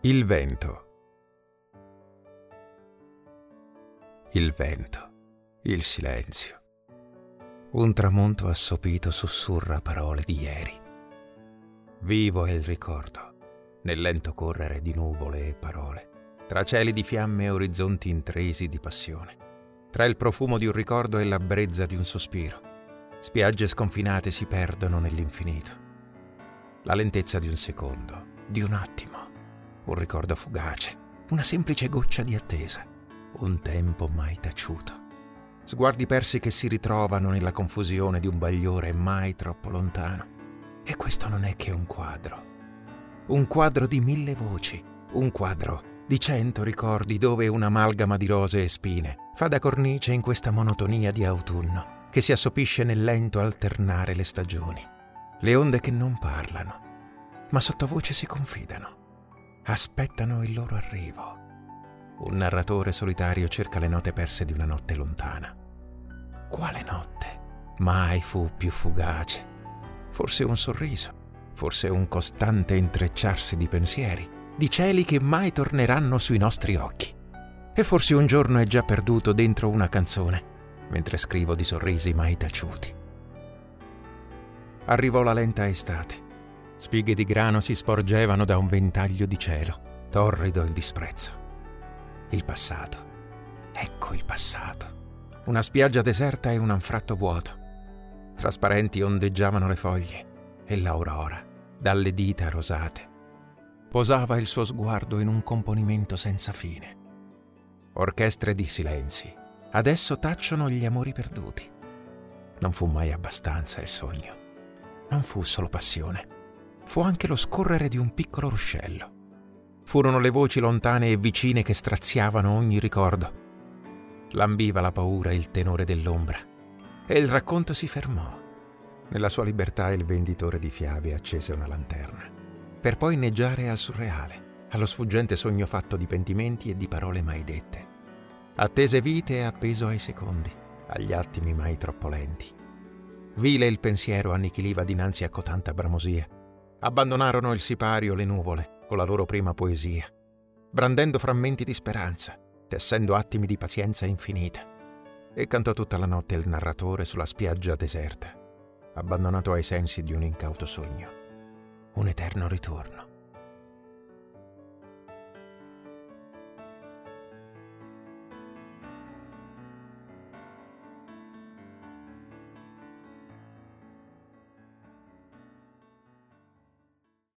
Il vento. Il vento, il silenzio. Un tramonto assopito sussurra parole di ieri. Vivo è il ricordo, nel lento correre di nuvole e parole, tra cieli di fiamme e orizzonti intrisi di passione, tra il profumo di un ricordo e la brezza di un sospiro. Spiagge sconfinate si perdono nell'infinito. La lentezza di un secondo, di un attimo, un ricordo fugace, una semplice goccia di attesa, un tempo mai taciuto. Sguardi persi che si ritrovano nella confusione di un bagliore mai troppo lontano. E questo non è che un quadro di 1000 voci, un quadro di 100 ricordi dove un'amalgama di rose e spine fa da cornice in questa monotonia di autunno che si assopisce nel lento alternare le stagioni. Le onde che non parlano, ma sottovoce si confidano, aspettano il loro arrivo. Un narratore solitario cerca le note perse di una notte lontana. Quale notte? Mai fu più fugace. Forse un sorriso, forse un costante intrecciarsi di pensieri, di cieli che mai torneranno sui nostri occhi. E forse un giorno è già perduto dentro una canzone, mentre scrivo di sorrisi mai taciuti. Arrivò la lenta estate. Spighe di grano si sporgevano da un ventaglio di cielo, torrido il disprezzo. Il passato. Ecco il passato. Una spiaggia deserta e un anfratto vuoto. Trasparenti ondeggiavano le foglie e l'aurora, dalle dita rosate, posava il suo sguardo in un componimento senza fine. Orchestre di silenzi. Adesso tacciono gli amori perduti. Non fu mai abbastanza il sogno. Non fu solo passione. Fu anche lo scorrere di un piccolo ruscello. Furono le voci lontane e vicine che straziavano ogni ricordo. Lambiva la paura il tenore dell'ombra. E il racconto si fermò. Nella sua libertà il venditore di fiabe accese una lanterna, per poi inneggiare al surreale, allo sfuggente sogno fatto di pentimenti e di parole mai dette. Attese vite e appeso ai secondi, agli attimi mai troppo lenti. Vile il pensiero annichiliva dinanzi a cotanta bramosia. Abbandonarono il sipario le nuvole con la loro prima poesia, brandendo frammenti di speranza, tessendo attimi di pazienza infinita. E cantò tutta la notte il narratore sulla spiaggia deserta, abbandonato ai sensi di un incauto sogno, un eterno ritorno.